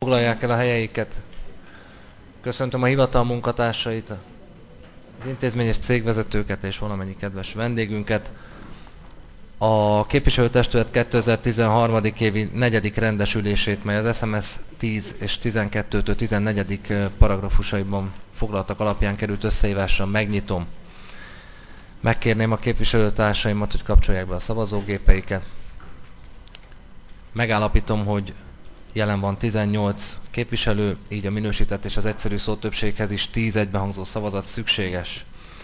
Foglalják el a helyeiket. Köszöntöm a hivatal munkatársait, az intézményes cégvezetőket és valamennyi kedves vendégünket. A képviselőtestület 2013. évi 4. rendesülését, mely az SMS 10 és 12-től 14. paragrafusaiban foglaltak alapján került összehívásra, megnyitom. Megkérném a képviselőtársaimat, hogy kapcsolják be a szavazógépeiket. Megállapítom, hogy jelen van 18 képviselő, így a minősített és az egyszerű szótöbbséghez is 10 egybehangzó szavazat szükséges.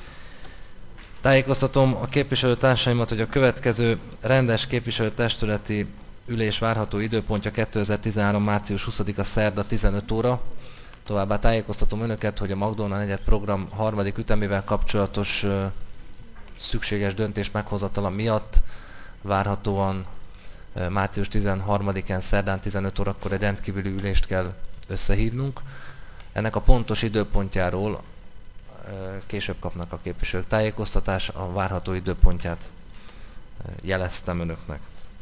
Tájékoztatom a képviselőtársaimat, hogy a következő rendes képviselőtestületi ülés várható időpontja 2013. március 20-a szerda 15 óra. Továbbá tájékoztatom önöket, hogy a McDonald negyed program harmadik ütemével kapcsolatos szükséges döntés meghozatala miatt várhatóan március 13-án szerdán 15 órakor egy rendkívüli ülést kell összehívnunk. Ennek a pontos időpontjáról később kapnak a képviselők tájékoztatás, a várható időpontját jeleztem önöknek.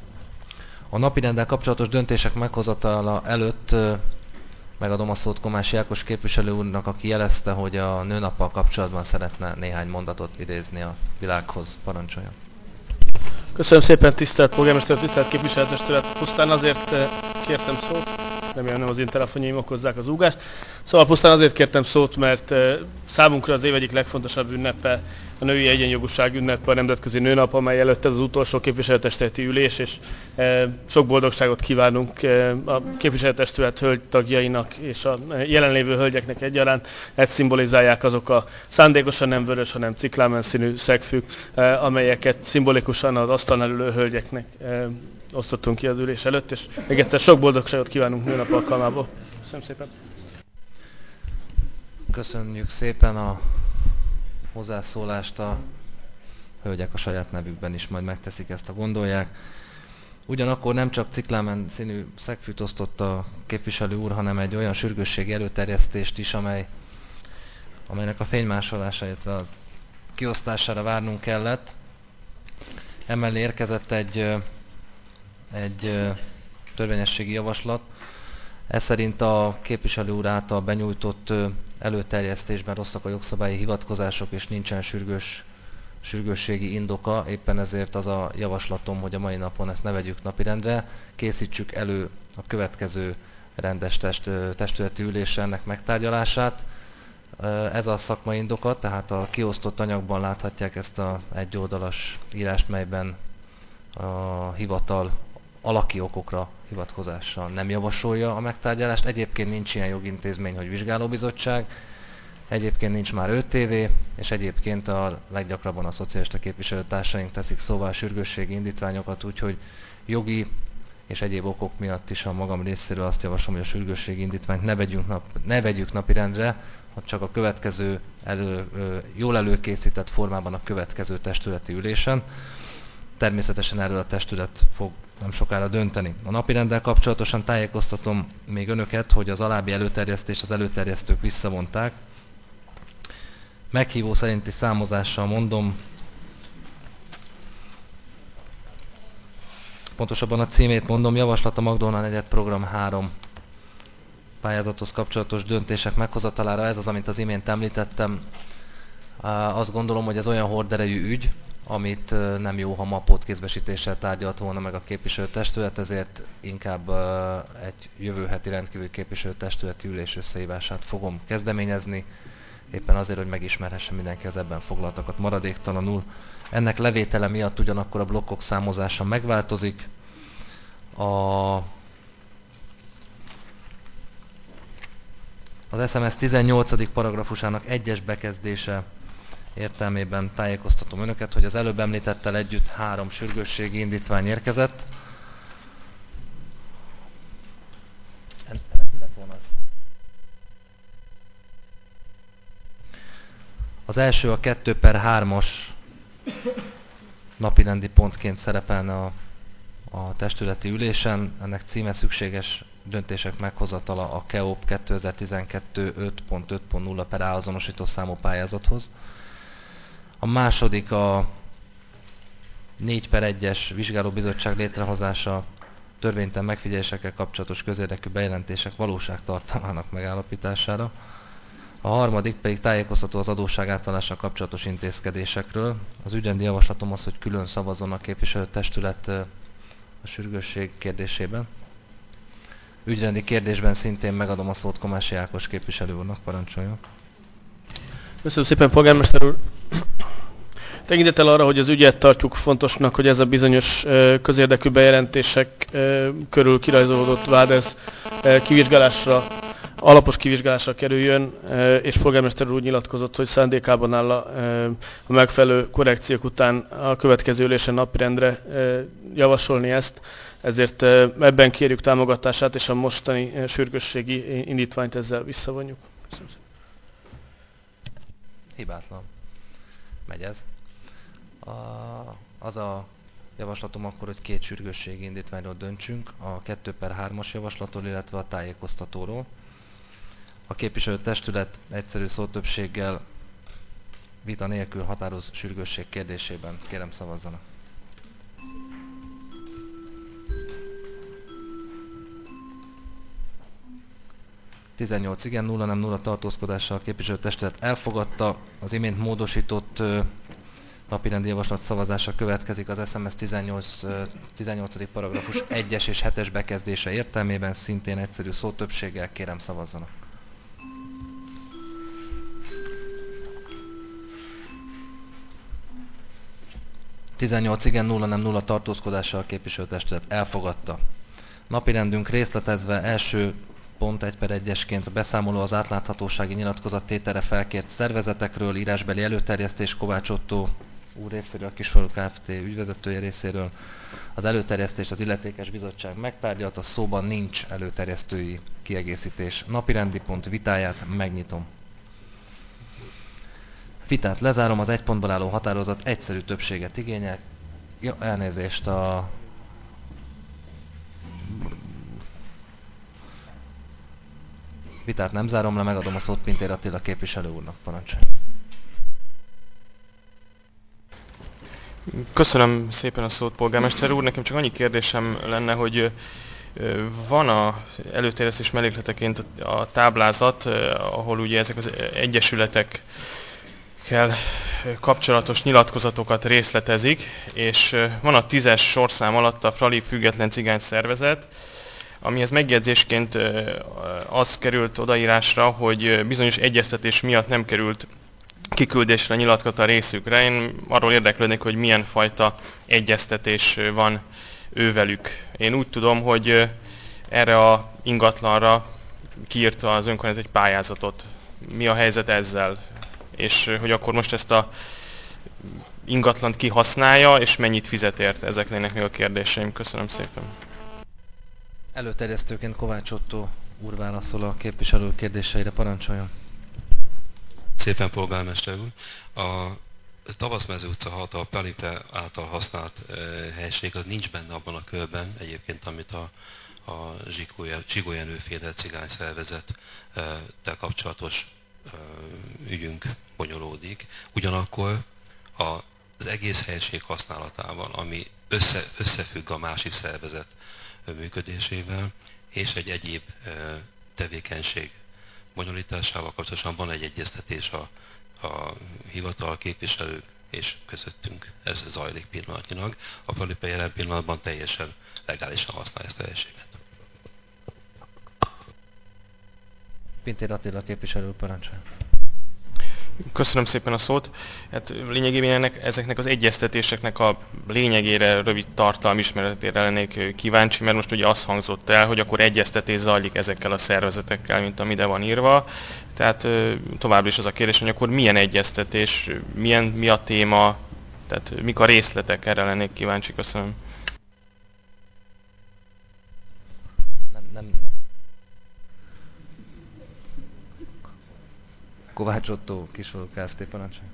A napirenddel kapcsolatos döntések meghozatala előtt megadom a szót Komási Ákos képviselő úrnak, aki jelezte, hogy a nőnappal kapcsolatban szeretne néhány mondatot idézni a világhoz. Parancsoljon! Köszönöm szépen, tisztelt polgármester, tisztelt képviselőtestület. Pusztán azért kértem szót, remélem nem az én telefonjaim okozzák az úgást. Szóval pusztán azért kértem szót, mert számunkra az év egyik legfontosabb ünnepe, a női egyenjogúság ünnepe, a Nemzetközi Nőnap, amely előtt ez az utolsó képviselőtestületi ülés, és sok boldogságot kívánunk a képviselőtestület hölgytagjainak és a jelenlévő hölgyeknek egyaránt. Ezt szimbolizálják azok a szándékosan nem vörös, hanem ciklámen színű szegfűk, amelyeket szimbolikusan az asztalnál ülő hölgyeknek osztottunk ki az ülés előtt, és még egyszer sok boldogságot kívánunk nőnap alkalmából. Köszönöm szépen! Köszönjük szépen a hozzászólást, a hölgyek a saját nevükben is majd megteszik ezt, a gondolják. Ugyanakkor nem csak ciklámen színű szegfűt osztott a képviselő úr, hanem egy olyan sürgősségi előterjesztést is, amelynek a fénymásolása, illetve az kiosztására várnunk kellett. Emellé érkezett egy törvényességi javaslat. Ez szerint a képviselő úr által benyújtott előterjesztésben rosszak a jogszabályi hivatkozások, és nincsen sürgősségi indoka. Éppen ezért az a javaslatom, hogy a mai napon ezt ne vegyük napirendre, készítsük elő a következő rendes testületi ülésre ennek megtárgyalását. Ez a szakmai indoka, tehát a kiosztott anyagban láthatják ezt a egyoldalas írást, melyben a hivatal alaki okokra hivatkozással nem javasolja a megtárgyalást. Egyébként nincs ilyen jogintézmény, hogy vizsgálóbizottság, egyébként nincs már 5 TV, és egyébként a leggyakrabban a szocialista képviselőtársaink teszik szóval a sürgősségi indítványokat, úgyhogy jogi és egyéb okok miatt is a magam részéről azt javaslom, hogy a sürgősségi indítványt ne vegyük napirendre, csak a következő jól előkészített formában a következő testületi ülésen. Természetesen erről a testület fog nem sokára dönteni. A napirenddel kapcsolatosan tájékoztatom még önöket, hogy az alábbi előterjesztést az előterjesztők visszavonták. Meghívó szerinti számozással mondom, pontosabban a címét mondom, javaslat a McDonald negyed program 3 pályázathoz kapcsolatos döntések meghozatalára. Ez az, amit az imént említettem. Azt gondolom, hogy ez olyan horderejű ügy, amit nem jó, ha ma pótkézbesítéssel tárgyalt volna meg a képviselőtestület, ezért inkább egy jövő heti rendkívüli képviselőtestületi ülés összehívását fogom kezdeményezni, éppen azért, hogy megismerhesse mindenki az ebben foglaltakat maradéktalanul. Ennek levétele miatt ugyanakkor a blokkok számozása megváltozik. Az SMS 18. paragrafusának 1-es bekezdése értelmében tájékoztatom önöket, hogy az előbb említettel együtt 3 sürgősségi indítvány érkezett. Az első a 2/3-as napirendi pontként szerepelne a testületi ülésen. Ennek címe szükséges döntések meghozatala a KEOP 2012 5.5.0 per A azonosító számú pályázathoz. A második a 4/1-es vizsgálóbizottság létrehozása törvénytelen megfigyelésekkel kapcsolatos közérdekű bejelentések valóságtartalmának megállapítására. A harmadik pedig tájékoztató az adósság átvallással kapcsolatos intézkedésekről. Az ügyrendi javaslatom az, hogy külön szavazzon a képviselőtestület a sürgősség kérdésében. Ügyrendi kérdésben szintén megadom a szót Komási Ákos képviselő úrnak, parancsoljon. Köszönöm szépen, polgármester úr. Tekintettel arra, hogy az ügyet tartjuk fontosnak, hogy ez a bizonyos közérdekű bejelentések körül kirajzolódott vád, ez kivizsgálásra, alapos kivizsgálásra kerüljön, és polgármester úr úgy nyilatkozott, hogy szándékában áll a megfelelő korrekciók után a következő ülésen napirendre javasolni ezt. Ezért ebben kérjük támogatását, és a mostani sürgősségi indítványt ezzel visszavonjuk. Köszönöm szépen. Hibátlan. Megy ez. Az a javaslatom akkor, hogy két sürgősségi indítványról döntsünk, a 2/3-as javaslatról, illetve a tájékoztatóról. A képviselőtestület egyszerű szótöbbséggel vita nélkül határoz sürgősség kérdésében. Kérem, szavazzanak. ...18 igen, 0 nem, 0 tartózkodással a képviselőtestület elfogadta. Az imént módosított napirendi javaslat szavazása következik az SMS 18. paragrafus 1-es és 7-es bekezdése értelmében, szintén egyszerű szótöbbséggel. Kérem, szavazzanak. ...18 igen, 0 nem, 0 tartózkodással a képviselőtestület elfogadta. Napirendünk részletezve első pont 1/1-esként beszámoló az átláthatósági nyilatkozat tételre felkért szervezetekről, írásbeli előterjesztés Kovács Ottó úr részéről, a Kisfalu Kft. Ügyvezetője részéről. Az előterjesztést az illetékes bizottság megtárgyalta, szóban nincs előterjesztői kiegészítés. Napirendi pont vitáját megnyitom. Vitát lezárom, az egy pontból álló határozat egyszerű többséget igényel. Ja, elnézést, vitát nem zárom le, megadom a szót Pintér Attila képviselő úrnak, parancsolja. Köszönöm szépen a szót, polgármester úr. Nekem csak annyi kérdésem lenne, hogy van a előterjesztés mellékleteként a táblázat, ahol ugye ezek az egyesületekkel kapcsolatos nyilatkozatokat részletezik, és van a 10-es sorszám alatt a Frali Független Cigány Szervezet, amihez megjegyzésként az került odaírásra, hogy bizonyos egyeztetés miatt nem került kiküldésre nyilatkozat a részükre. Én arról érdeklődnék, hogy milyen fajta egyeztetés van ővelük. Én úgy tudom, hogy erre a ingatlanra kiírta az önkormányzat egy pályázatot. Mi a helyzet ezzel? És hogy akkor most ezt a ingatlant kihasználja, és mennyit fizet érte? Ezek lennének még a kérdéseim. Köszönöm szépen. Előterjesztőként Kovács Ottó úr válaszol a képviselő kérdéseire, parancsoljon. Szépen, polgármester úr. A Tavaszmező utca 6, a Pelipe által használt helység, az nincs benne abban a körben, egyébként, amit a Zsigó Jenő-féle cigány szervezettel kapcsolatos ügyünk bonyolódik. Ugyanakkor az egész helység használatával, ami összefügg a másik szervezet működésével, és egy egyéb tevékenység bonyolításával kapcsolatosan van egy egyeztetés a hivatal képviselők és közöttünk. Ez zajlik pillanatnyilag. A Pelipe jelen pillanatban teljesen legálisan használja ezt a helységet. Pintér Attila képviselő, parancsoljon. Köszönöm szépen a szót. Hát lényegében ezeknek az egyeztetéseknek a lényegére, rövid tartalmi ismeretére lennék kíváncsi, mert most ugye az hangzott el, hogy akkor egyeztetés zajlik ezekkel a szervezetekkel, mint ami ide van írva. Tehát továbbra is az a kérdés, hogy akkor milyen egyeztetés, mi a téma, tehát mik a részletek, erre lennék kíváncsi. Köszönöm. Nem. Kovács Ottó, Kisfalu Kft. Parancsolja.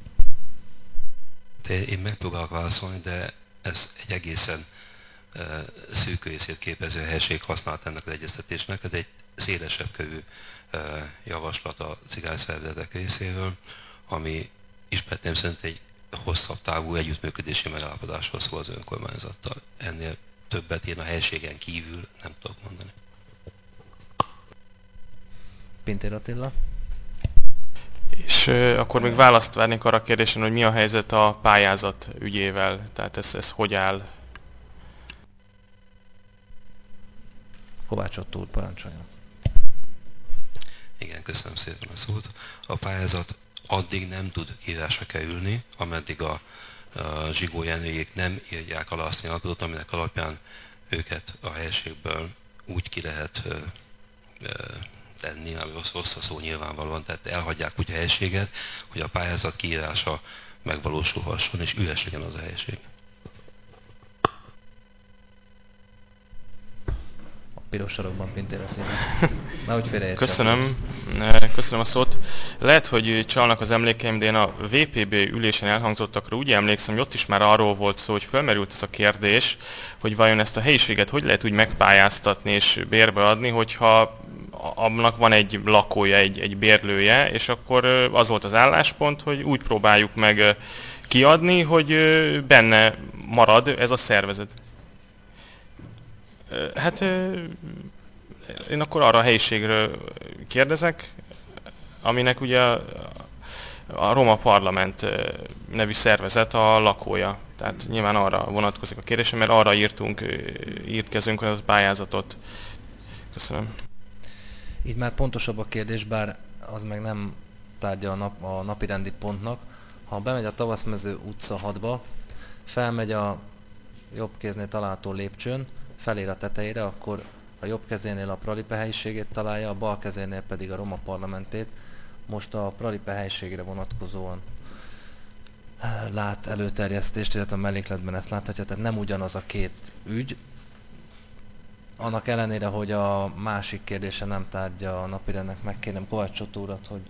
Én megpróbálok válaszolni, de ez egy egészen szűk részét képező helység használat ennek az egyeztetésnek. Ez egy szélesebb körű javaslat a cigányszervezetek részéről, ami ismertem szerint egy hosszabb távú együttműködési megállapodásról szól az önkormányzattal. Ennél többet én a helységen kívül nem tudok mondani. Pintér Attila. És akkor még választ várnék arra a kérdésen, hogy mi a helyzet a pályázat ügyével, tehát ez hogy áll? Kovács Otto úr, parancsoljon. Igen, köszönöm szépen a szót. A pályázat addig nem tud írásra kerülni, ameddig a Zsigó Jenőjék nem írják alá azt a nyilatkozatot, aminek alapján őket a helységből úgy ki lehet tenni, ami rossz a szó nyilvánvalóan, tehát elhagyják úgy a helységet, hogy a pályázat kiírása megvalósulhasson, és üres legyen az a helység. A piros sarokban Pintér Attila. Nehogy félreértsen. Köszönöm a szót. Lehet, hogy csalnak az emlékeim, de én a VPB ülésen elhangzottakra úgy emlékszem, hogy ott is már arról volt szó, hogy felmerült ez a kérdés, hogy vajon ezt a helyiséget hogy lehet úgy megpályáztatni és bérbe adni, hogyha annak van egy lakója, egy bérlője, és akkor az volt az álláspont, hogy úgy próbáljuk meg kiadni, hogy benne marad ez a szervezet. Hát én akkor arra a helyiségről kérdezek, aminek ugye a Roma Parlament nevű szervezet a lakója. Tehát nyilván arra vonatkozik a kérdésem, mert arra írtkezünk a pályázatot. Köszönöm. Így már pontosabb a kérdés, bár az meg nem tárgya a napirendi pontnak. Ha bemegy a Tavaszmező utca 6-ba, felmegy a jobb kéznél található lépcsőn, felér a tetejére, akkor a jobb kezénél a Pralipe helyiségét találja, a bal kezénél pedig a Roma Parlamentét. Most a Pralipe helyiségre vonatkozóan lát előterjesztést, illetve a mellékletben ezt láthatja, tehát nem ugyanaz a két ügy. Annak ellenére, hogy a másik kérdése nem tárgya a napirendnek, megkérem Kovács Otto urat, hogy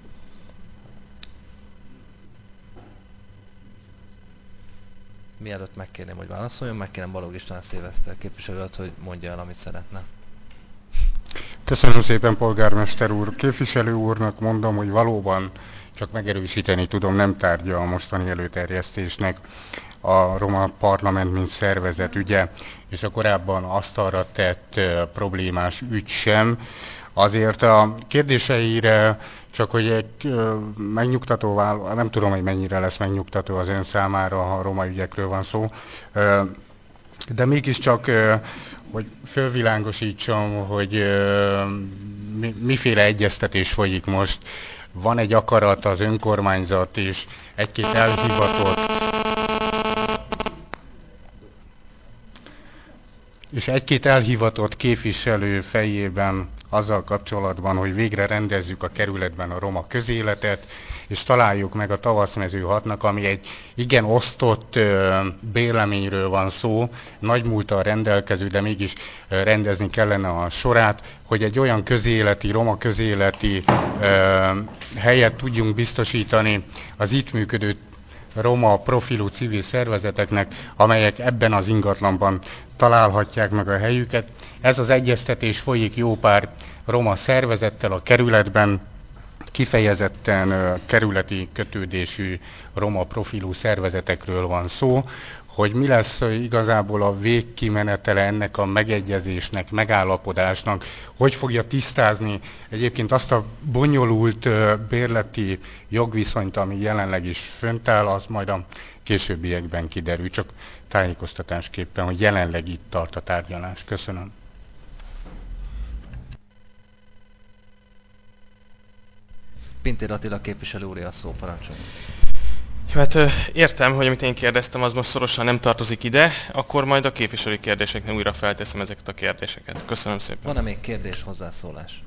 mielőtt megkérném, hogy válaszoljon, megkérem Balogh István Szilveszter képviselőt, hogy mondja el, amit szeretne. Köszönöm szépen, polgármester úr. Képviselő úrnak mondom, hogy valóban csak megerősíteni tudom, nem tárgya a mostani előterjesztésnek a Roma Parlament, mint szervezet ügye, és a korábban asztalra tett problémás ügy sem. Azért a kérdéseire csak, hogy egy megnyugtató nem tudom, hogy mennyire lesz megnyugtató az ön számára, ha a roma ügyekről van szó, de mégiscsak, hogy fölvilágosítsam, hogy miféle egyeztetés folyik most. Van egy akarat az önkormányzat és egy-két elhivatott képviselő fejében azzal kapcsolatban, hogy végre rendezzük a kerületben a roma közéletet, és találjuk meg a Tavaszmező 6-nak, ami egy igen osztott véleményről van szó, nagy múlttal rendelkező, de mégis rendezni kellene a sorát, hogy egy olyan közéleti, roma közéleti helyet tudjunk biztosítani az itt működő roma profilú civil szervezeteknek, amelyek ebben az ingatlanban találhatják meg a helyüket. Ez az egyeztetés folyik jó pár roma szervezettel a kerületben, kifejezetten kerületi kötődésű roma profilú szervezetekről van szó, hogy mi lesz igazából a végkimenetele ennek a megegyezésnek, megállapodásnak, hogy fogja tisztázni egyébként azt a bonyolult bérleti jogviszonyt, ami jelenleg is fönt áll, az majd a későbbiekben kiderül, csak tájékoztatásképpen, hogy jelenleg itt tart a tárgyalás. Köszönöm. Pintér Attila képviselő úr, a szó, parancsoljon. Jó, hát értem, hogy amit én kérdeztem, az most szorosan nem tartozik ide, akkor majd a képviselői kérdéseknél újra felteszem ezeket a kérdéseket. Köszönöm szépen. Van-e még kérdés, hozzászólás?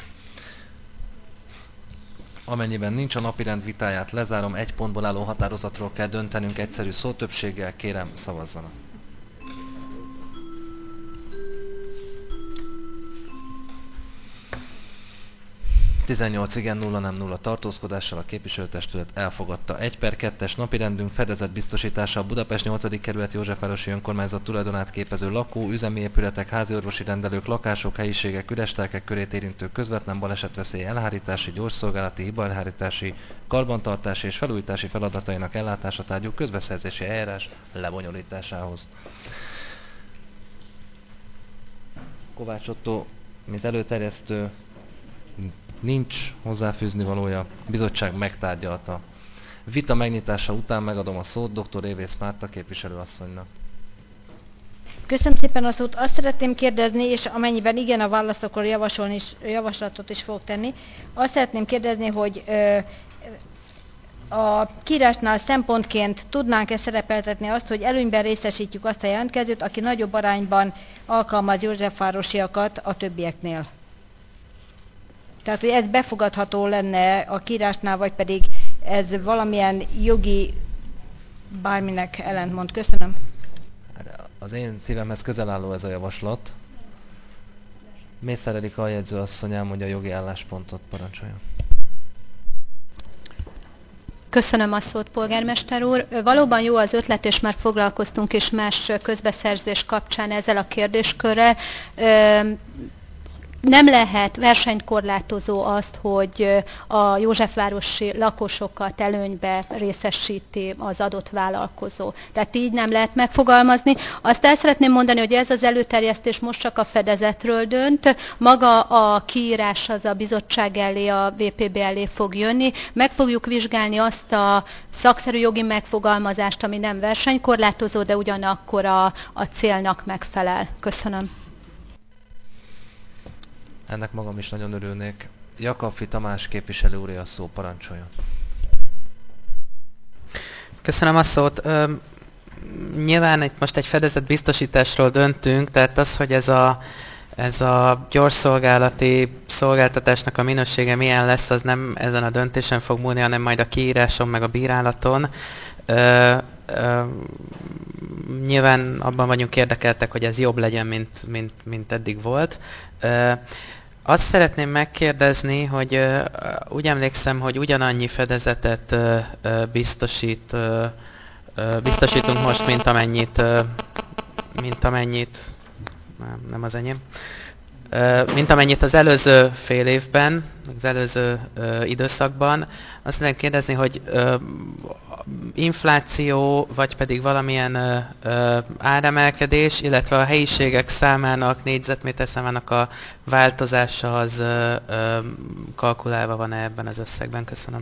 Amennyiben nincs, a napirend vitáját lezárom, egy pontból álló határozatról kell döntenünk egyszerű szótöbbséggel, kérem szavazzanak. ...18 igen, 0 nem, 0 tartózkodással a képviselőtestület elfogadta. 1/2-es napirendünk fedezet biztosítása a Budapest 8. kerület Józsefvárosi Önkormányzat tulajdonát képező lakó, üzemi épületek, háziorvosi rendelők, lakások, helyiségek, üres telkek körét érintő közvetlen balesetveszély elhárítási, gyorsszolgálati, hibaelhárítási, karbantartási és felújítási feladatainak ellátása tárgyú közbeszerzési eljárás lebonyolításához. Kovács Ottó, mint előterjesztő, nincs hozzáfűzni valója, bizottság megtárgyalta. Vita megnyitása után megadom a szót dr. Évész Márta képviselőasszonynak. Köszönöm szépen a szót. Azt szeretném kérdezni, és amennyiben igen a válasz, akkor javaslatot is fogok tenni. Azt szeretném kérdezni, hogy a kiírásnál szempontként tudnánk-e szerepeltetni azt, hogy előnyben részesítjük azt a jelentkezőt, aki nagyobb arányban alkalmaz józsefvárosiakat a többieknél? Tehát, hogy ez befogadható lenne a kiírásnál, vagy pedig ez valamilyen jogi bárminek ellentmond. Köszönöm. Az én szívemhez közel álló ez a javaslat. Mészár Erika aljegyző asszony elmondja a jogi álláspontot, parancsoljon. Köszönöm a szót, polgármester úr. Valóban jó az ötlet, és már foglalkoztunk is más közbeszerzés kapcsán ezzel a kérdéskörrel. Nem lehet versenykorlátozó azt, hogy a józsefvárosi lakosokat előnybe részesíti az adott vállalkozó. Tehát így nem lehet megfogalmazni. Azt el szeretném mondani, hogy ez az előterjesztés most csak a fedezetről dönt. Maga a kiírás az a bizottság elé, a VPB elé fog jönni. Meg fogjuk vizsgálni azt a szakszerű jogi megfogalmazást, ami nem versenykorlátozó, de ugyanakkor a célnak megfelel. Köszönöm. Ennek magam is nagyon örülnék. Jakabfi Tamás képviselő úr, a szó, parancsoljon. Köszönöm a szót. Nyilván itt most egy fedezett biztosításról döntünk, tehát az, hogy ez a gyorsszolgálati szolgáltatásnak a minősége milyen lesz, az nem ezen a döntésen fog múlni, hanem majd a kiíráson meg a bírálaton. Nyilván abban vagyunk érdekeltek, hogy ez jobb legyen, mint eddig volt. Azt szeretném megkérdezni, hogy úgy emlékszem, hogy ugyanannyi fedezetet biztosítunk most, mint amennyit az előző fél évben, az előző időszakban. Azt szeretném kérdezni, hogy infláció, vagy pedig valamilyen áremelkedés, illetve a helyiségek számának, négyzetméter számának a változása az kalkulálva van-e ebben az összegben? Köszönöm.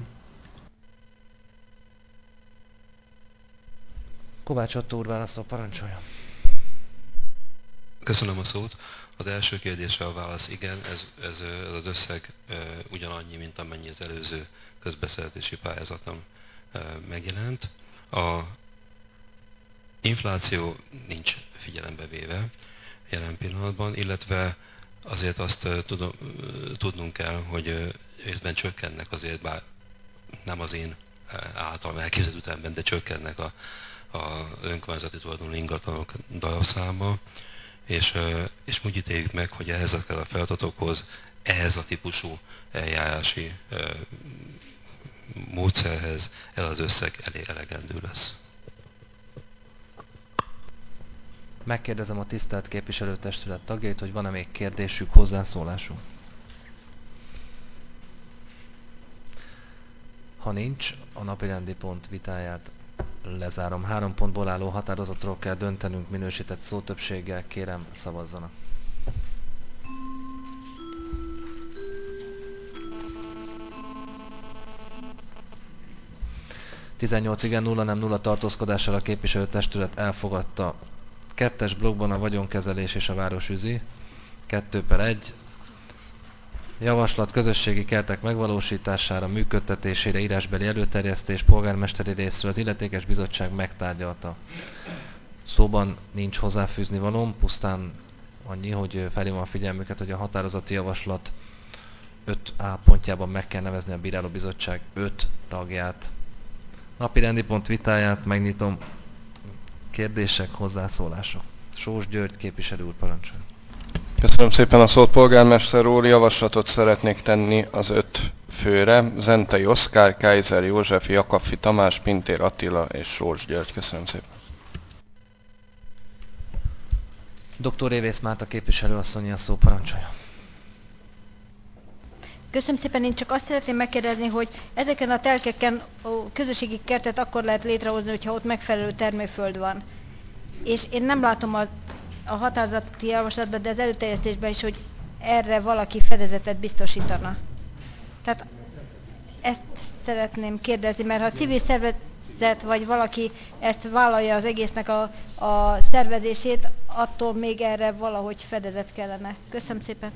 Kovács Ottó úr válaszol, parancsoljon. Köszönöm a szót. Az első kérdésre a válasz igen, ez az összeg ugyanannyi, mint amennyi az előző közbeszerzési pályázaton megjelent. A infláció nincs figyelembe véve jelen pillanatban, illetve azért azt tudnunk kell, hogy részben csökkennek azért, bár nem az én általam elképzelt ütemben, de csökkennek a önkormányzati tulajdonú ingatlanok darabszáma, és úgy ítéljük meg, hogy ezekkel a feladatokhoz, ehhez a típusú eljárási módszerhez ez az összeg elég elegendő lesz. Megkérdezem a tisztelt képviselőtestület tagjait, hogy van-e még kérdésük, hozzászólásuk. Ha nincs, a napirendi pont vitáját lezárom. 3 pontból álló határozatról kell döntenünk minősített szótöbbséggel. Kérem, szavazzanak. ...18 igen, 0 nem, 0 tartózkodással a képviselőtestület elfogadta. 2-es blokkban a vagyonkezelés és a városüzi. 2/1. Javaslat közösségi kertek megvalósítására, működtetésére írásbeli előterjesztés polgármesteri részről az illetékes bizottság megtárgyalta. Szóban nincs hozzáfűzni valóm, pusztán annyi, hogy felhívom a figyelmüket, hogy a határozati javaslat 5A pontjában meg kell nevezni a bírálóbizottság 5 tagját. Napirendi pont vitáját megnyitom. Kérdések, hozzászólások. Sós György képviselő úr, parancsolja. Köszönöm szépen a szót, polgármester úr. Javaslatot szeretnék tenni az 5 főre. Zentei Oszkár, Kaiser József, Jakabfi Tamás, Pintér Attila és Sós György. Köszönöm szépen. Dr. Évész Márta képviselőasszony, a szó, parancsolja. Köszönöm szépen, én csak azt szeretném megkérdezni, hogy ezeken a telkeken a közösségi kertet akkor lehet létrehozni, hogyha ott megfelelő termőföld van. És én nem látom a határozati javaslatban, de az előterjesztésben is, hogy erre valaki fedezetet biztosítana. Tehát ezt szeretném kérdezni, mert ha civil szervezet vagy valaki ezt vállalja az egésznek a szervezését, attól még erre valahogy fedezet kellene. Köszönöm szépen.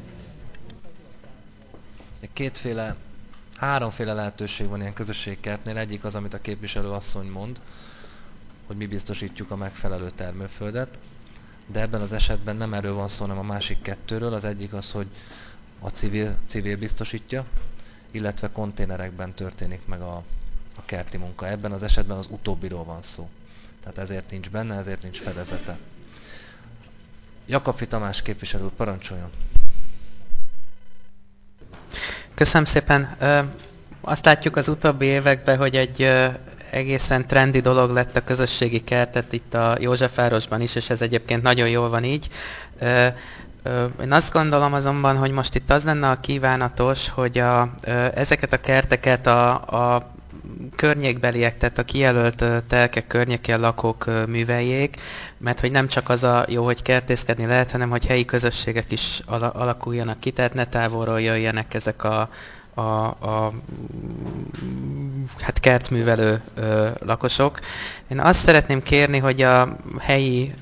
Háromféle lehetőség van ilyen közösségkertnél. Egyik az, amit a képviselő asszony mond, hogy mi biztosítjuk a megfelelő termőföldet, de ebben az esetben nem erről van szó, hanem a másik kettőről. Az egyik az, hogy a civil biztosítja, illetve konténerekben történik meg a kerti munka. Ebben az esetben az utóbbiról van szó. Tehát ezért nincs benne, ezért nincs fedezete. Jakabfi Tamás képviselő, parancsoljon! Köszönöm szépen. Azt látjuk az utóbbi években, hogy egy egészen trendi dolog lett a közösségi kertet itt a Józsefvárosban is, és ez egyébként nagyon jól van így. Én azt gondolom azonban, hogy most itt az lenne a kívánatos, hogy ezeket a kerteket a környékbeliek, tehát a kijelölt telkek környékén lakók műveljék, mert hogy nem csak az a jó, hogy kertészkedni lehet, hanem hogy helyi közösségek is alakuljanak ki, tehát ne távolról jöjjenek ezek a kertművelő lakosok. Én azt szeretném kérni, hogy a helyi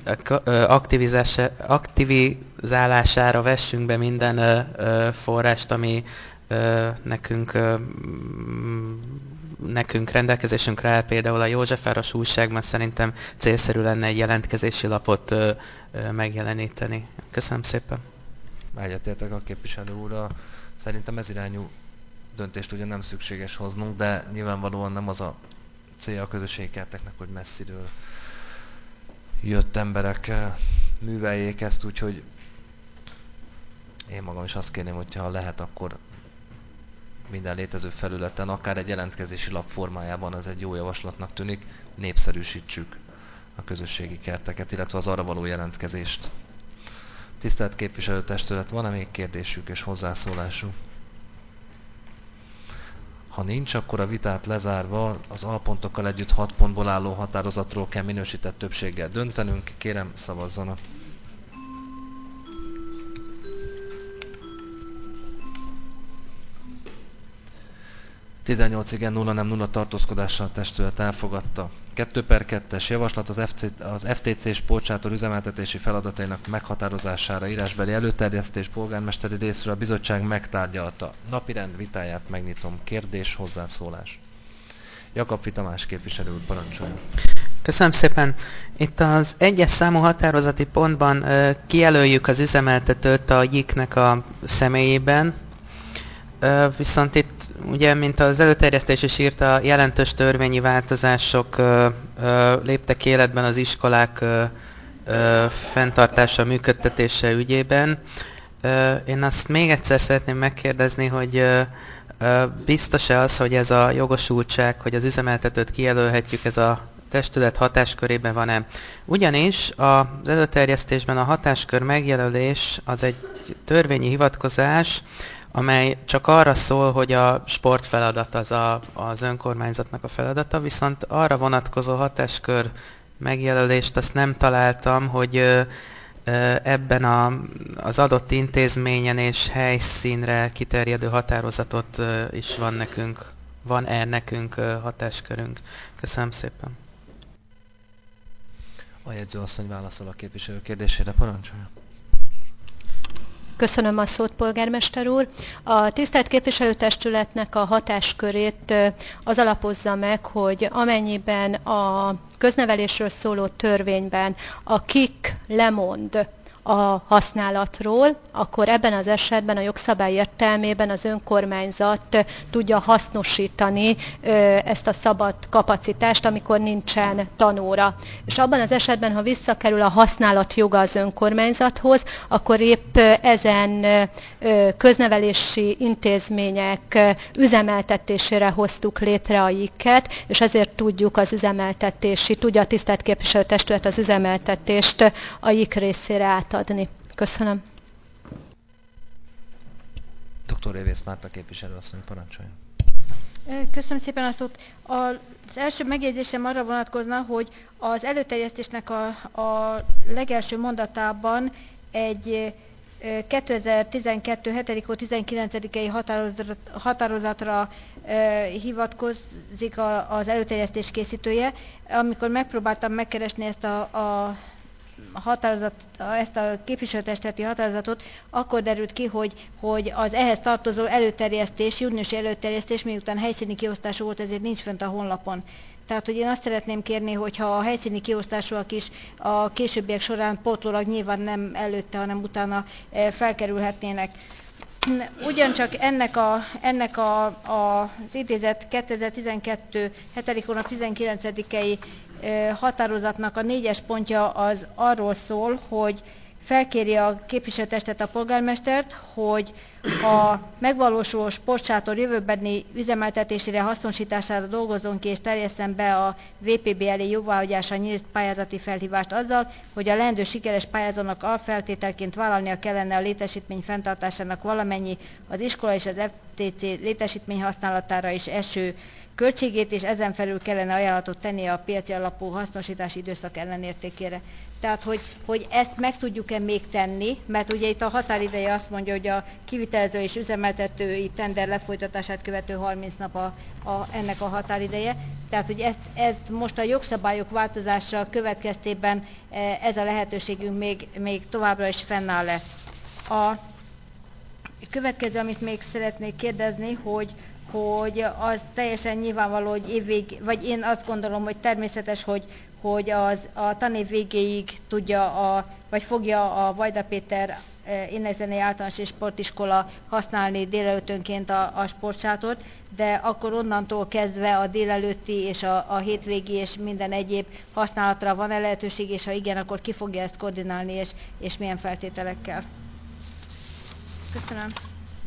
aktivizálására vessünk be minden forrást, ami nekünk rendelkezésünkre áll, például a Józsefváros újságban szerintem célszerű lenne egy jelentkezési lapot megjeleníteni. Köszönöm szépen. Egyetértek a képviselő úrral. Szerintem ez irányú döntést ugye nem szükséges hoznunk, de nyilvánvalóan nem az a célja a közösségi kerteknek, hogy messziről jött emberek műveljék ezt, úgyhogy én magam is azt kérném, hogyha lehet, akkor minden létező felületen, akár egy jelentkezési lap formájában, az egy jó javaslatnak tűnik, népszerűsítsük a közösségi kerteket, illetve az arra való jelentkezést. Tisztelt képviselőtestület, van-e még kérdésük és hozzászólásuk? Ha nincs, akkor a vitát lezárva az alpontokkal együtt 6 pontból álló határozatról kell minősített többséggel döntenünk. Kérem, szavazzanak! 18 igen, 0 nem, 0 tartózkodással a testület elfogadta. 2/2-es javaslat az FTC sportsátor üzemeltetési feladatainak meghatározására írásbeli előterjesztés polgármesteri részről a bizottság megtárgyalta. Napirend vitáját megnyitom. Kérdés, hozzászólás. Jakabfi Tamás képviselő úr, parancsoljon. Köszönöm szépen. Itt az 1-es számú határozati pontban kijelöljük az üzemeltetőt a JIK-nek a személyében, viszont itt ugye, mint az előterjesztés is írta, jelentős törvényi változások léptek életben az iskolák fenntartása, működtetése ügyében. Én azt még egyszer szeretném megkérdezni, hogy biztos-e az, hogy ez a jogosultság, hogy az üzemeltetőt kijelölhetjük, ez a testület hatáskörében van-e? Ugyanis az előterjesztésben a hatáskör megjelölés az egy törvényi hivatkozás, amely csak arra szól, hogy a sportfeladat az önkormányzatnak a feladata, viszont arra vonatkozó hatáskör megjelölést azt nem találtam, hogy ebben az adott intézményen és helyszínre kiterjedő határozatot is van-e nekünk hatáskörünk. Köszönöm szépen. A jegyzőasszony válaszol a képviselő kérdésére, parancsolja. Köszönöm a szót, polgármester úr. A tisztelt képviselőtestületnek a hatáskörét az alapozza meg, hogy amennyiben a köznevelésről szóló törvényben a KIK lemond a használatról, akkor ebben az esetben a jogszabály értelmében az önkormányzat tudja hasznosítani ezt a szabad kapacitást, amikor nincsen tanóra. És abban az esetben, ha visszakerül a használat joga az önkormányzathoz, akkor épp ezen köznevelési intézmények üzemeltetésére hoztuk létre a JIK-et, és ezért tudja a tisztelt képviselőtestület az üzemeltetést a JIK részére átadni. Köszönöm. Dr. Révész Márta képviselőasszony, parancsoljon. Köszönöm szépen a szót. Az első megjegyzésem arra vonatkozna, hogy az előterjesztésnek a legelső mondatában egy 2012. 7. hó 19-i határozatra hivatkozik az előterjesztés készítője. Amikor megpróbáltam megkeresni ezt a képviselőtestületi határozatot, akkor derült ki, hogy az ehhez tartozó előterjesztés, júniusi előterjesztés, miután helyszíni kiosztású volt, ezért nincs fönt a honlapon. Tehát, hogy én azt szeretném kérni, hogyha a helyszíni kiosztásúak is a későbbiek során pótlólag nyilván nem előtte, hanem utána felkerülhetnének. Ugyancsak ennek az idézett 2012. 7. hónap 19-i határozatnak a 4-es pontja az arról szól, hogy felkéri a képviselőtestet, a polgármestert, hogy a megvalósuló sportsátor jövőbeni üzemeltetésére, hasznosítására dolgozzon ki és terjesszen be a VPB elé jóváhagyásra nyílt pályázati felhívást azzal, hogy a leendő sikeres pályázónak alfeltételként vállalnia kellene a létesítmény fenntartásának valamennyi az iskola és az FTC létesítmény használatára is eső költségét, és ezen felül kellene ajánlatot tenni a piaci alapú hasznosítási időszak ellenértékére. Tehát, hogy ezt meg tudjuk-e még tenni, mert ugye itt a határideje azt mondja, hogy a kivitelező és üzemeltetői tender lefolytatását követő 30 nap ennek a határideje. Tehát, hogy ezt most a jogszabályok változása következtében ez a lehetőségünk még továbbra is fennáll-e. A következő, amit még szeretnék kérdezni, hogy az teljesen nyilvánvaló, hogy vagy én azt gondolom, hogy természetes, hogy a tanév végéig tudja, vagy fogja a Vajda Péter Énekzenei Általános és Sportiskola használni délelőttönként a sportsátort, de akkor onnantól kezdve a délelőtti és a hétvégi és minden egyéb használatra van-e lehetőség, és ha igen, akkor ki fogja ezt koordinálni, és milyen feltételekkel? Köszönöm.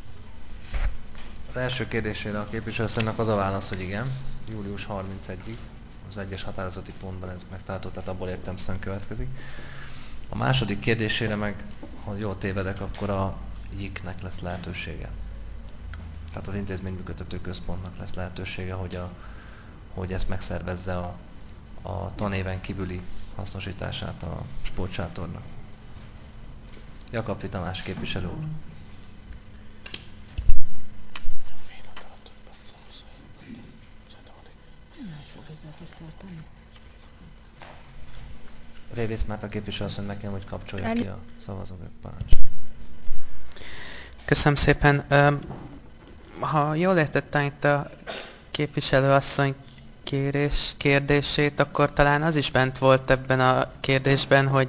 Az első kérdésére a képviselőasszonynak az a válasz, hogy igen, július 31-ig, az egyes határozati pontban ez megtalálható, tehát abból értelemszerűen következik. A második kérdésére meg, ha jól tévedek, akkor a JIK-nek lesz lehetősége. Tehát az intézményműködtető központnak lesz lehetősége, hogy ezt megszervezze a tanéven kívüli hasznosítását a sportsátornak. Jakab Tamás képviselő úr. Révész Márta képviselő azt mondja nekem, hogy kapcsolja ki a szavazógép parancsot. Köszönöm szépen. Ha jól értettem itt a képviselőasszony kérdését, akkor talán az is bent volt ebben a kérdésben, hogy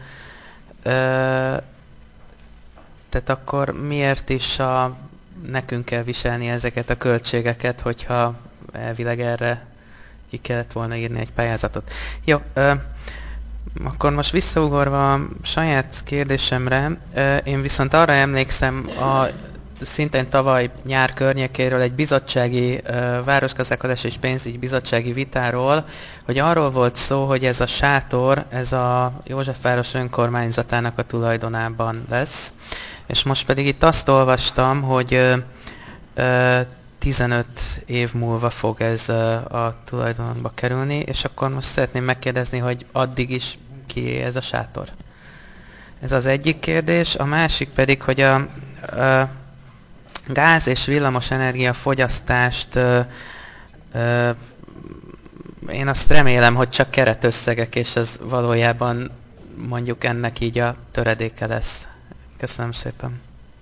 tehát akkor miért is nekünk kell viselni ezeket a költségeket, hogyha elvileg erre ki kellett volna írni egy pályázatot. Jó, akkor most visszaugorva a saját kérdésemre, én viszont arra emlékszem szintén tavaly nyár környékéről egy bizottsági városgazdálkodás és pénzügyi bizottsági vitáról, hogy arról volt szó, hogy ez a sátor, ez a Józsefváros önkormányzatának a tulajdonában lesz. És most pedig itt azt olvastam, hogy 15 év múlva fog ez a tulajdonba kerülni, és akkor most szeretném megkérdezni, hogy addig is kié ez a sátor. Ez az egyik kérdés. A másik pedig, hogy a gáz és villamos energia fogyasztást én azt remélem, hogy csak keretösszegek, és ez valójában mondjuk ennek így a töredéke lesz. Köszönöm szépen.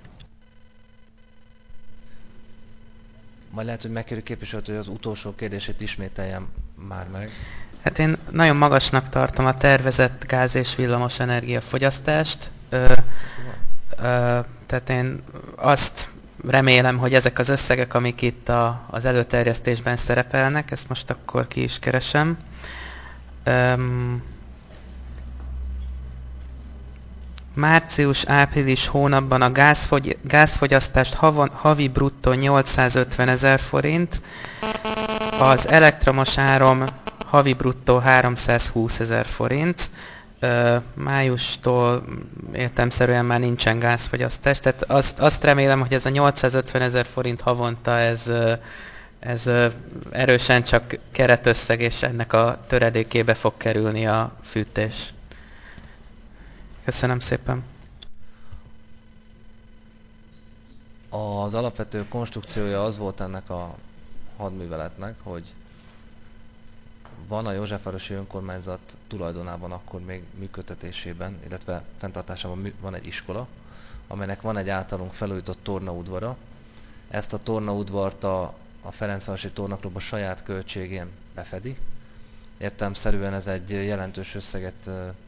Majd lehet, hogy megkérjük képviselőt, hogy az utolsó kérdését ismételjem már meg. Hát én nagyon magasnak tartom a tervezett gáz és villamos energia fogyasztást. Tehát én azt remélem, hogy ezek az összegek, amik itt az előterjesztésben szerepelnek, ezt most akkor ki is keresem. Március-április hónapban a gázfogyasztást havi bruttó 850 000 forint, az elektromos áram havi bruttó 320 000 forint, májustól értelemszerűen már nincsen gázfogyasztás, tehát azt remélem, hogy ez a 850 000 forint havonta, ez ez erősen csak keretösszeg, és ennek a töredékébe fog kerülni a fűtés. Köszönöm szépen. Az alapvető konstrukciója az volt ennek a hadműveletnek, hogy van a Józsefvárosi Önkormányzat tulajdonában akkor még működtetésében, illetve fenntartásában van egy iskola, amelynek van egy általunk felújított tornaudvara. Ezt a tornaudvart a Ferencvárosi Tornaklub a saját költségén befedi. Értelemszerűen ez egy jelentős összeget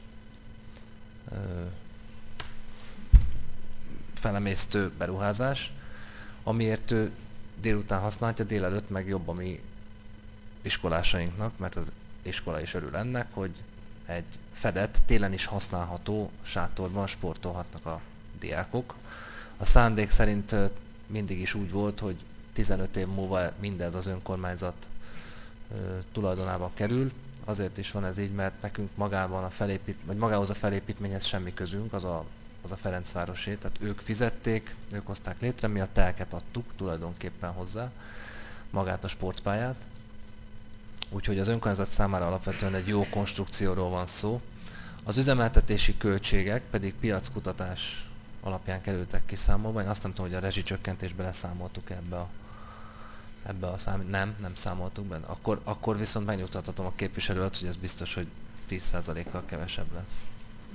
felemésztő beruházás, amiért ő délután használhatja, délelőtt meg jobb a mi iskolásainknak, mert az iskola is örül ennek, hogy egy fedett, télen is használható sátorban sportolhatnak a diákok. A szándék szerint mindig is úgy volt, hogy 15 év múlva mindez az önkormányzat tulajdonába kerül. Azért is van ez így, mert nekünk magához a felépítményhez semmi közünk, az a Ferencvárosé, tehát ők fizették, ők hozták létre, mi a telket adtuk tulajdonképpen hozzá, magát a sportpályát. Úgyhogy az önkormányzat számára alapvetően egy jó konstrukcióról van szó. Az üzemeltetési költségek pedig piackutatás alapján kerültek kiszámolva. Én azt nem tudom, hogy a rezsicsökkentésbe leszámoltuk ebbe a nem számoltuk benne. Akkor viszont megnyugtathatom a képviselőt, hogy ez biztos, hogy 10%-kal kevesebb lesz.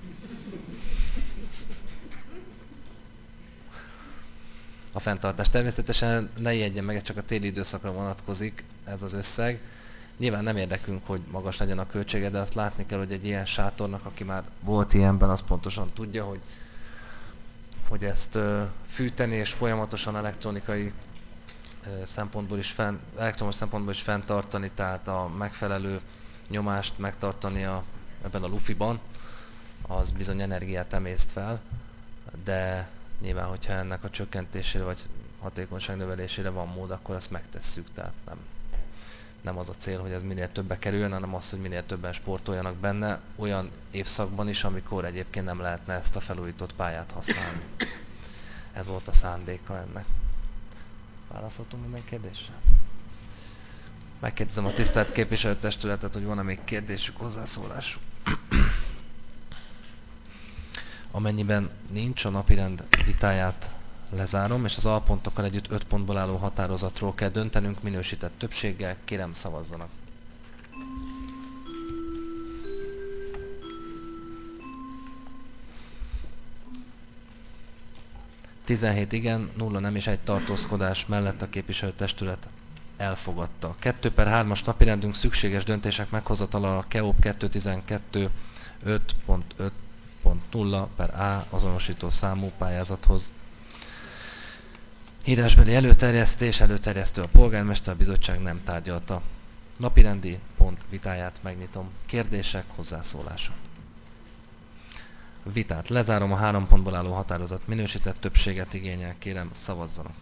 A fenntartás természetesen ne ijedjen meg, ez csak a téli időszakra vonatkozik ez az összeg. Nyilván nem érdekünk, hogy magas legyen a költsége, de azt látni kell, hogy egy ilyen sátornak, aki már volt ilyenben, az pontosan tudja, hogy ezt fűteni és folyamatosan elektronikai elektromos szempontból is fenntartani, tehát a megfelelő nyomást megtartani ebben a lufiban, az bizony energiát emészt fel, de nyilván, hogyha ennek a csökkentésére vagy hatékonyság növelésére van mód, akkor ezt megtesszük, tehát nem az a cél, hogy ez minél többe kerüljön, hanem az, hogy minél többen sportoljanak benne, olyan évszakban is, amikor egyébként nem lehetne ezt a felújított pályát használni. Ez volt a szándéka ennek. Válaszoltunk minden kérdésre? Megkérdezem a tisztelt képviselőtestületet, hogy van-e még kérdésük, hozzászólásuk. Amennyiben nincs, a napirend vitáját lezárom, és az alpontokkal együtt 5 pontból álló határozatról kell döntenünk minősített többséggel. Kérem, szavazzanak. Igen, 0 nem és 1 tartózkodás mellett a képviselőtestület elfogadta. 2/3-as napirendünk szükséges döntések meghozatala a KEOP 212 5.5.0/A azonosító számú pályázathoz. Írásbeli előterjesztő a polgármester, a bizottság nem tárgyalta. Napirendi pont vitáját megnyitom. Kérdések, hozzászólások. Vitát lezárom, a 3 pontból álló határozat minősített többséget igényel, kérem, szavazzanak.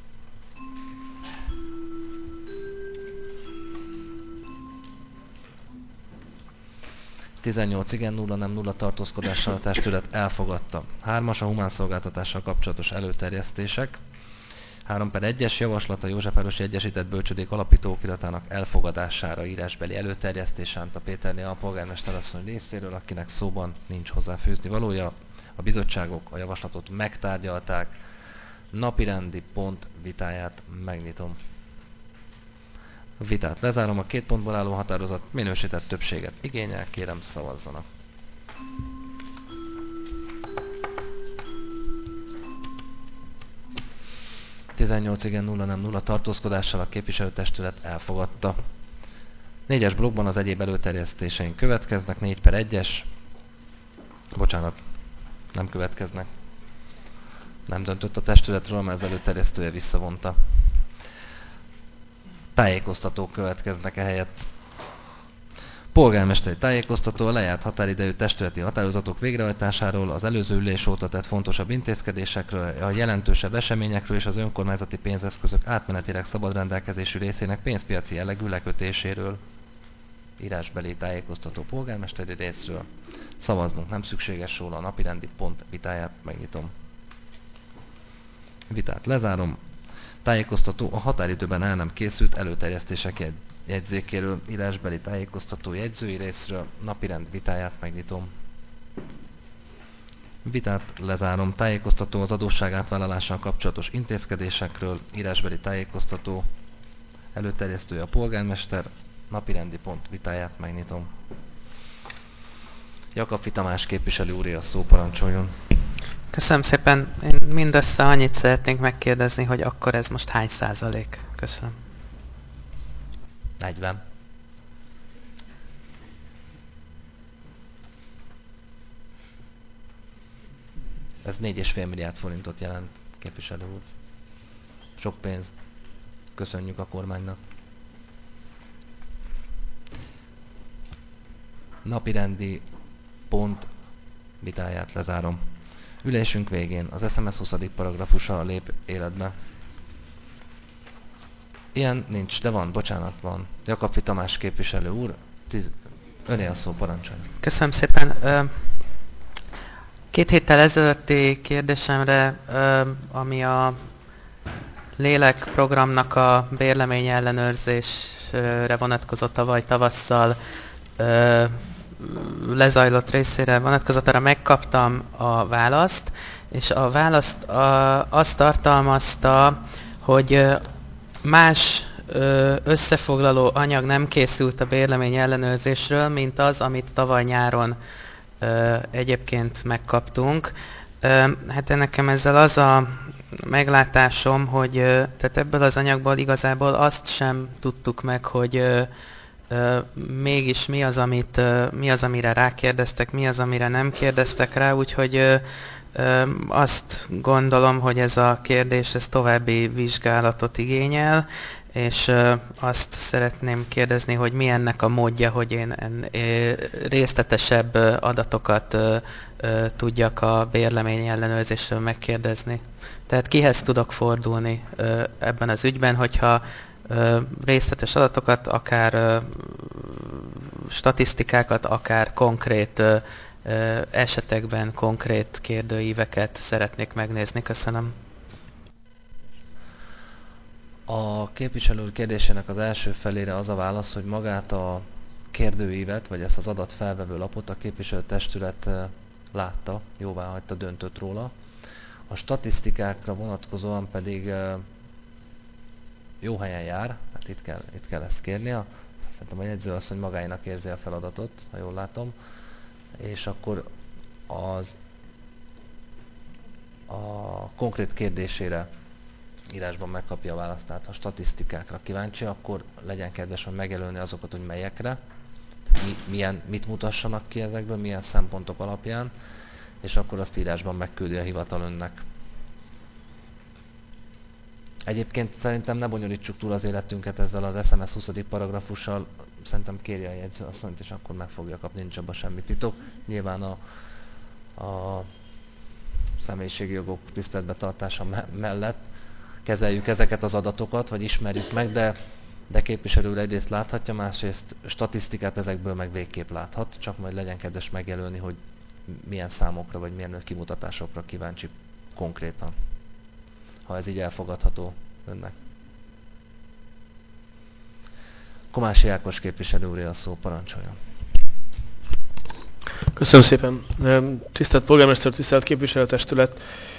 Igen, 0 nem, 0 tartózkodással a testület elfogadta. 3-as a humán szolgáltatással kapcsolatos előterjesztések. 3/1-es javaslat a Józsefvárosi Egyesített Bölcsödék alapító okiratának elfogadására írásbeli előterjesztés Sánta Péterné a polgármester asszony részéről, akinek szóban nincs hozzáfűzni valója. A bizottságok a javaslatot megtárgyalták. Napirendi pont vitáját megnyitom. Vitát lezárom, a 2 pontból álló határozat minősített többséget igényel, kérem, szavazzanak. Igen, 0 nem, 0 tartózkodással a képviselőtestület elfogadta. 4-es blokkban az egyéb előterjesztéseink következnek, 4/1-es. Bocsánat, nem következnek. Nem döntött a testületről, mert az előterjesztője visszavonta. Tájékoztatók következnek ehelyett. Polgármesteri tájékoztató a lejárt határidejű testületi határozatok végrehajtásáról, az előző ülés óta tett fontosabb intézkedésekről, a jelentősebb eseményekről és az önkormányzati pénzeszközök átmenetileg szabad rendelkezésű részének pénzpiaci jellegű lekötéséről. Írásbeli tájékoztató polgármesteri részről. Szavaznunk nem szükséges róla, a napirendi pont vitáját megnyitom. Vitát lezárom. Tájékoztató a határidőben el nem készült előterjesztések jegyzékéről, írásbeli tájékoztató jegyzői részről, napirend vitáját megnyitom. Vitát lezárom. Tájékoztató az adósság átvállalással kapcsolatos intézkedésekről, írásbeli tájékoztató, előterjesztője a polgármester, napirendi pont vitáját megnyitom. Jakab Tamás képviselő úré a szó, parancsoljon. Köszönöm szépen. Én mindössze annyit szeretnénk megkérdezni, hogy akkor ez most hány százalék? Köszönöm. 40. Ez 4,5 milliárd forintot jelent, képviselő úr. Sok pénz. Köszönjük a kormánynak. Napirendi pont vitáját lezárom. Ülésünk végén az SMS 20. paragrafusa lép életbe. Ilyen nincs, de van, bocsánat, van. Jakab Tamás képviselő úr, öné a szó, parancsolja. Köszönöm szépen. 2 héttel ezelőtti kérdésemre, ami a Lélek programnak a bérlemény ellenőrzésre vonatkozott tavaly tavasszal lezajlott részére vonatkozott, arra megkaptam a választ, és a választ azt tartalmazta, hogy más összefoglaló anyag nem készült a bérlemény ellenőrzésről, mint az, amit tavaly nyáron egyébként megkaptunk. Hát nekem ezzel az a meglátásom, hogy tehát ebből az anyagból igazából azt sem tudtuk meg, hogy mégis mi az, amire rákérdeztek, mi az, amire nem kérdeztek rá, úgyhogy azt gondolom, hogy ez a kérdés ez további vizsgálatot igényel, és azt szeretném kérdezni, hogy mi ennek a módja, hogy én részletesebb adatokat tudjak a bérlemény ellenőrzésről megkérdezni. Tehát kihez tudok fordulni ebben az ügyben, hogyha részletes adatokat, akár statisztikákat, akár konkrét esetekben konkrét kérdőíveket szeretnék megnézni. Köszönöm. A képviselő úr kérdésének az első felére az a válasz, hogy magát a kérdőívet, vagy ezt az adatfelvevő lapot a képviselőtestület látta, jóváhagyta, döntött róla. A statisztikákra vonatkozóan pedig jó helyen jár, hát itt kell ezt kérnie. Szerintem a jegyző asszony magáénak érzi a feladatot, ha jól látom. És akkor a konkrét kérdésére írásban megkapja a választ. Tehát ha statisztikákra kíváncsi, akkor legyen kedves, hogy megjelölni azokat, hogy melyekre, mit mutassanak ki ezekből, milyen szempontok alapján, és akkor azt írásban megküldi a hivatal önnek. Egyébként szerintem ne bonyolítsuk túl az életünket ezzel az SMS 20. paragrafussal, szerintem kérje a jegyző asszonyt, és akkor meg fogja kapni, nincs abban semmi titok. Nyilván a személyiségi jogok tiszteletbe tartása mellett kezeljük ezeket az adatokat, vagy ismerjük meg, de képviselő úr egyrészt láthatja, másrészt statisztikát ezekből meg végképp láthat, csak majd legyen kedves megjelölni, hogy milyen számokra, vagy milyen kimutatásokra kíváncsi konkrétan, ha ez így elfogadható önnek. Komási Ákos képviselő úr, a szó, parancsoljon. Köszönöm szépen. Tisztelt polgármester, tisztelt képviselőtestület!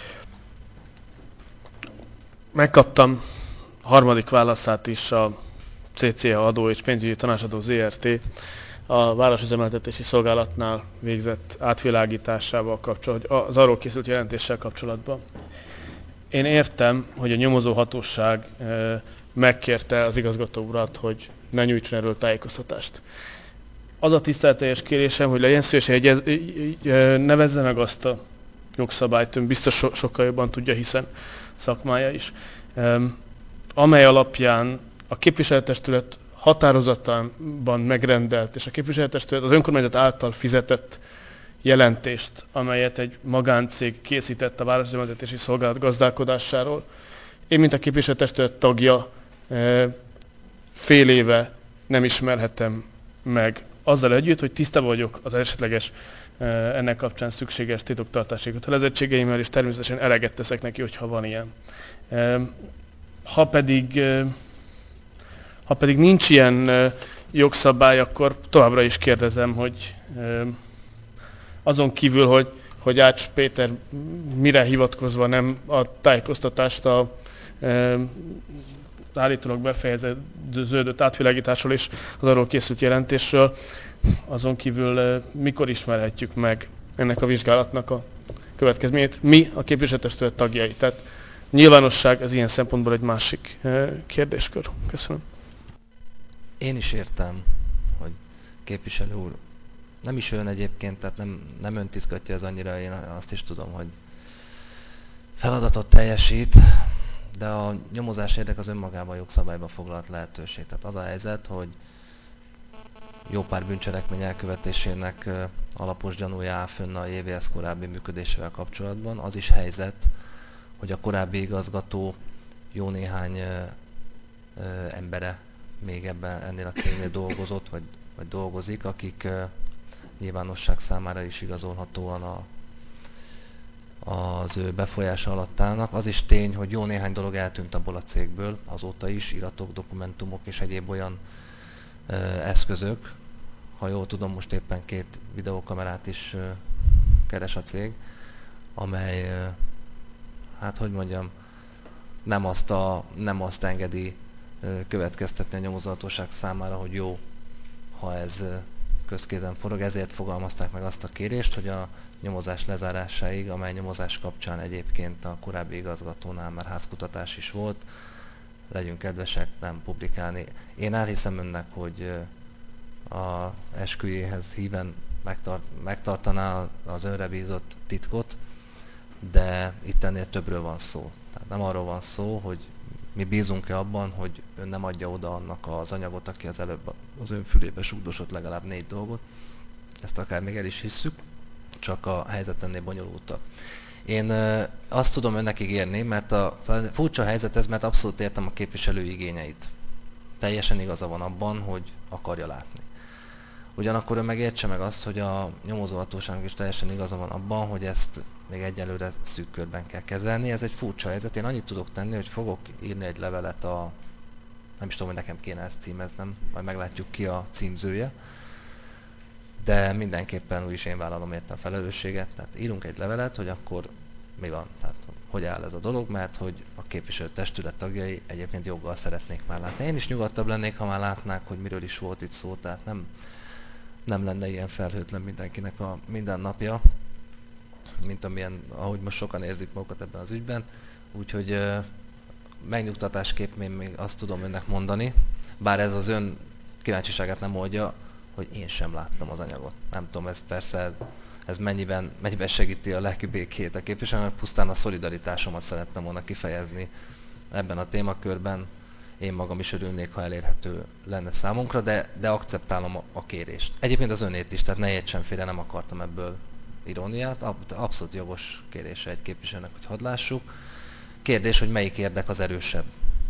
Megkaptam a harmadik válaszát is a CCA adó és pénzügyi tanácsadó ZRT a Városüzemeltetési Szolgálatnál végzett átvilágításával kapcsolatban, az arról készült jelentéssel kapcsolatban. Én értem, hogy a nyomozó hatóság megkérte az igazgató urat, hogy ne nyújtson erről tájékoztatást. Az a tiszteletteljes kérésem, hogy legyen szíves, nevezze meg azt a jogszabályt, ön biztos sokkal jobban tudja, hiszen szakmája is, amely alapján a képviselőtestület határozatban megrendelt, és a képviselőtestület az önkormányzat által fizetett jelentést, amelyet egy magáncég készített a Városüzemeltetési Szolgálat gazdálkodásáról. Én, mint a képviselőtestület tagja, fél éve nem ismerhetem meg azzal együtt, hogy tiszta vagyok az esetleges ennek kapcsán szükséges titoktartási kötelezettségeimmel, és természetesen eleget teszek neki, hogyha van ilyen. Ha pedig nincs ilyen jogszabály, akkor továbbra is kérdezem, hogy azon kívül, hogy Ács Péter mire hivatkozva nem a tájékoztatást állítólag befejeződött átvilágításról és az arról készült jelentésről, azon kívül mikor ismerhetjük meg ennek a vizsgálatnak a következményét mi, a képviselőtestület tagjai. Tehát nyilvánosság ez ilyen szempontból egy másik kérdéskör. Köszönöm. Én is értem, hogy képviselő úr nem is ön egyébként, tehát nem önt izgatja ez annyira, én azt is tudom, hogy feladatot teljesít, de a nyomozás érdek az önmagában jogszabályba foglalt lehetőség. Tehát az a helyzet, hogy jó pár bűncselekmény elkövetésének alapos gyanúja áll fönn a JVS korábbi működésével kapcsolatban. Az is helyzet, hogy a korábbi igazgató jó néhány embere még ennél a cégnél dolgozott, vagy dolgozik, akik nyilvánosság számára is igazolhatóan az ő befolyása alatt állnak. Az is tény, hogy jó néhány dolog eltűnt abból a cégből, azóta is iratok, dokumentumok és egyéb olyan eszközök, ha jól tudom, most éppen 2 videókamerát is keres a cég, amely, hát hogy mondjam, nem azt engedi következtetni a nyomozatosság számára, hogy jó, ha ez közkézen forog, ezért fogalmazták meg azt a kérést, hogy a nyomozás lezárásáig, amely nyomozás kapcsán egyébként a korábbi igazgatónál már házkutatás is volt, legyünk kedvesek nem publikálni. Én elhiszem önnek, hogy a esküjéhez híven megtartaná az önre bízott titkot, de itt ennél többről van szó. Tehát nem arról van szó, hogy mi bízunk-e abban, hogy ön nem adja oda annak az anyagot, aki az előbb az ön fülébe sugdosott legalább 4 dolgot. Ezt akár még el is hisszük, csak a helyzet ennél bonyolultabb. Én azt tudom önnek ígérni, mert a furcsa helyzet ez, mert abszolút értem a képviselő igényeit. Teljesen igaza van abban, hogy akarja látni. Ugyanakkor ön megértse meg azt, hogy a nyomozóhatóságnak is teljesen igaza van abban, hogy ezt még egyelőre szűk körben kell kezelni. Ez egy furcsa helyzet. Én annyit tudok tenni, hogy fogok írni egy levelet nem is tudom, hogy nekem kéne ezt címeznem, majd meglátjuk ki a címzője, de mindenképpen úgyis én vállalom érte a felelősséget. Tehát írunk egy levelet, hogy akkor mi van, tehát hogy áll ez a dolog, mert hogy a képviselőtestület tagjai egyébként joggal szeretnék már látni. Én is nyugodtabb lennék, ha már látnák, hogy miről is volt itt szó, tehát nem lenne ilyen felhőtlen mindenkinek a mindennapja, mint ahogy most sokan érzik magukat ebben az ügyben. Úgyhogy megnyugtatásképp én még azt tudom önnek mondani, bár ez az ön kíváncsiságát nem oldja, hogy én sem láttam az anyagot. Nem tudom, ez persze, ez mennyiben segíti a lelki békét a képviselőnek, pusztán a szolidaritásomat szerettem volna kifejezni ebben a témakörben. Én magam is örülnék, ha elérhető lenne számunkra, de akceptálom a kérést. Egyébként az önét is, tehát ne értsen félre, nem akartam ebből iróniát. Abszolút jogos kérése egy képviselőnek, hogy hadd lássuk. Kérdés, hogy melyik érdek az erősebb.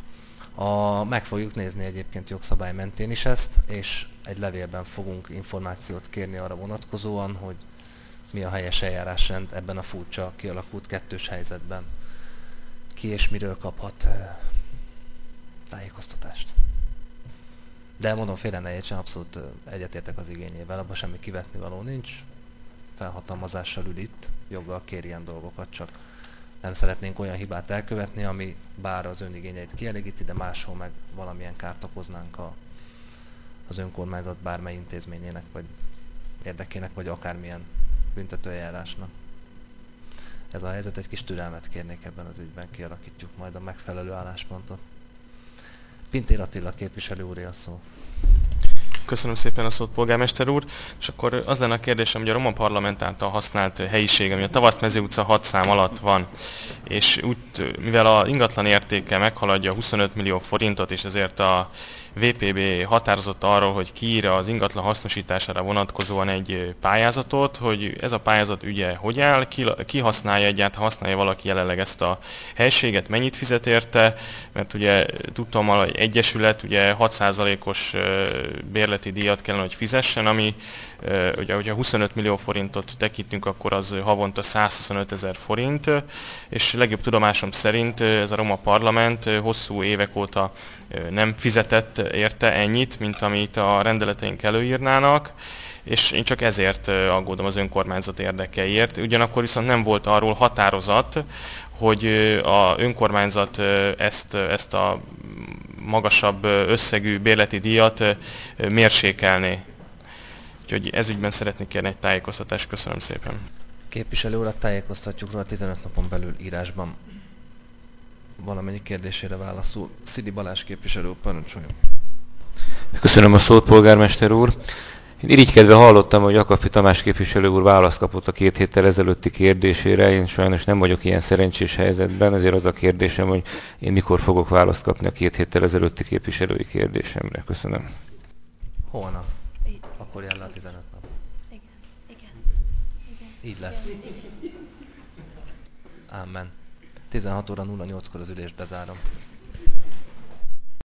Meg fogjuk nézni egyébként jogszabály mentén is ezt, és egy levélben fogunk információt kérni arra vonatkozóan, hogy mi a helyes eljárásrend ebben a furcsa, kialakult kettős helyzetben. Ki és miről kaphat tájékoztatást. De mondom, félre ne értsen, abszolút egyetértek az igényével, abban semmi kivetni való nincs. Felhatalmazással ül itt, joggal kér ilyen dolgokat, csak nem szeretnénk olyan hibát elkövetni, ami bár az ön igényeit kielégíti, de máshol meg valamilyen kárt okoznánk az önkormányzat bármely intézményének, vagy érdekének, vagy akármilyen büntetőeljárásnak. Ez a helyzet, egy kis türelmet kérnék ebben az ügyben, kialakítjuk majd a megfelelő álláspontot. Pintér Attila képviselő úré a szó. Köszönöm szépen a szót, polgármester úr. És akkor az lenne a kérdésem, hogy a Roma Parlament által használt helyiség, ami a Tavaszmező utca 6 szám alatt van, és úgy, mivel a ingatlan értéke meghaladja 25 millió forintot, és ezért a VPB határozott arról, hogy kiírja az ingatlan hasznosítására vonatkozóan egy pályázatot, hogy ez a pályázat ügye hogy áll, ki használja egyáltalán, használja valaki jelenleg ezt a helységet, mennyit fizet érte, mert ugye tudtam, hogy egyesület ugye 6%-os bérleti díjat kellene, hogy fizessen, ami ugye, hogyha 25 millió forintot tekintünk, akkor az havonta 125 000 forint, és legjobb tudomásom szerint ez a roma parlament hosszú évek óta nem fizetett érte ennyit, mint amit a rendeleteink előírnának, és én csak ezért aggódom az önkormányzat érdekeiért. Ugyanakkor viszont nem volt arról határozat, hogy a önkormányzat ezt a magasabb összegű bérleti díjat mérsékelné. Úgyhogy ezügyben szeretnék kérni egy tájékoztatást. Köszönöm szépen. Képviselő urat tájékoztatjuk róla 15 napon belül írásban. Valamennyi kérdésére válaszol. Szidi Balázs képviselő, parancsoljon. Köszönöm a szót, polgármester úr. Én irigykedve hallottam, hogy Akafi Tamás képviselő úr választ kapott a 2 héttel ezelőtti kérdésére. Én sajnos nem vagyok ilyen szerencsés helyzetben, ezért az a kérdésem, hogy én mikor fogok választ kapni a 2 héttel ezelőtti képviselői kérdésemre. Köszönöm. Holnap. Akkor jár le a 15 nap. Igen. Így lesz. Amen. 16 óra 08-kor az ülést bezárom.